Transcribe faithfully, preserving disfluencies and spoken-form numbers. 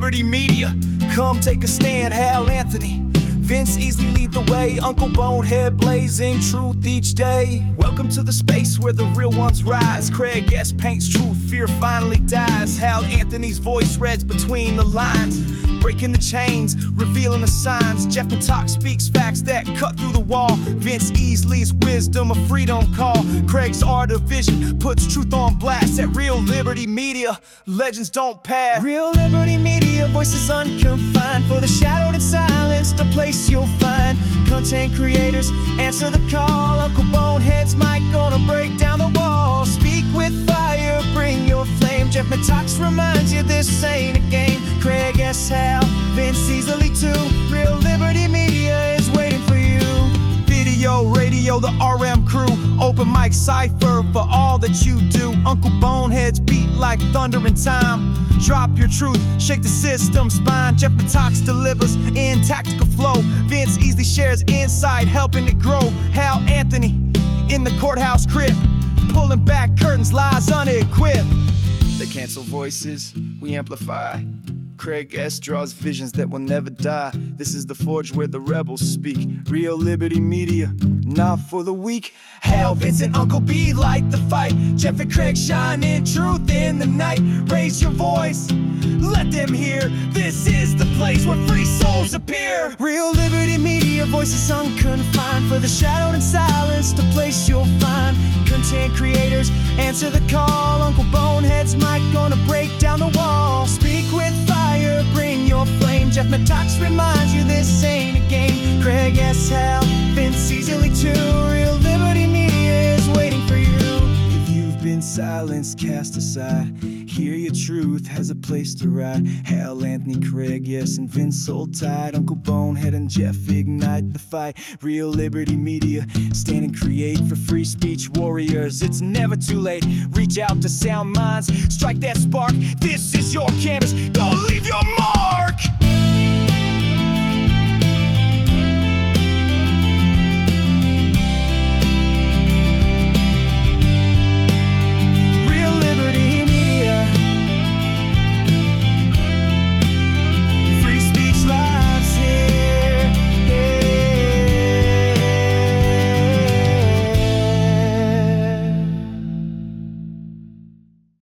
Liberty Media. Come take a stand, Hal Anthony, Vince Easley lead the way, Uncle Bonehead blazing truth each day. Welcome to the space where the real ones rise. Craig S. paints truth, fear finally dies. Hal Anthony's voice reads between the lines, breaking the chains, revealing the signs. Jeff Matok speaks facts that cut through the wall. Vince Easley's wisdom, a freedom call. Craig's art of vision puts truth on blast. At Real Liberty Media, legends don't pass. Real Liberty Media, voices unconfined. For the shadowed and silenced, a place you'll find. Content creators, answer the call. Uncle Bonehead's mic gonna break down the wall. Speak with fire, bring your flame. Jeff Matox reminds you this ain't a game. Craig S. Hal, Vince Easley too. Real Liberty Media is waiting for you. Video, radio, the R M crew. Open mic cipher for all that you do. Uncle Bonehead's beat like thunder in time. Drop your truth, shake the system spine. Jeff Matox delivers in tactical flow. Vince Easley shares insight, helping it grow. Hal Anthony in the courthouse crib, pulling back curtains, lies unequipped. They cancel voices, we amplify. Craig S. draws visions that will never die. This is the forge where the rebels speak. Real Liberty Media, not for the weak. Hal, Vince, and Uncle B light the fight. Jeff and Craig shine in truth in the night. Raise your voice, let them hear. This is the place where free souls appear. Real Liberty Media, voices unconfined. For the shadowed and silenced, a place you'll find. Content creators, answer the call. Uncle Bonehead's mic gonna break down the wall. Speak with fire, bring your flame. Jeff Matox reminds you this ain't a game. Craig S. Hal, Vince Easley too. Real Liberty Media is waiting for you. If you've been silenced, cast aside, hear your truth has a place to ride. Hal Anthony, Craig, yes, and Vince hold tight. Uncle Bonehead and Jeff ignite the fight. Real Liberty Media, stand and create for free speech warriors. It's never too late, reach out to sound minds, strike that spark. This is your canvas, go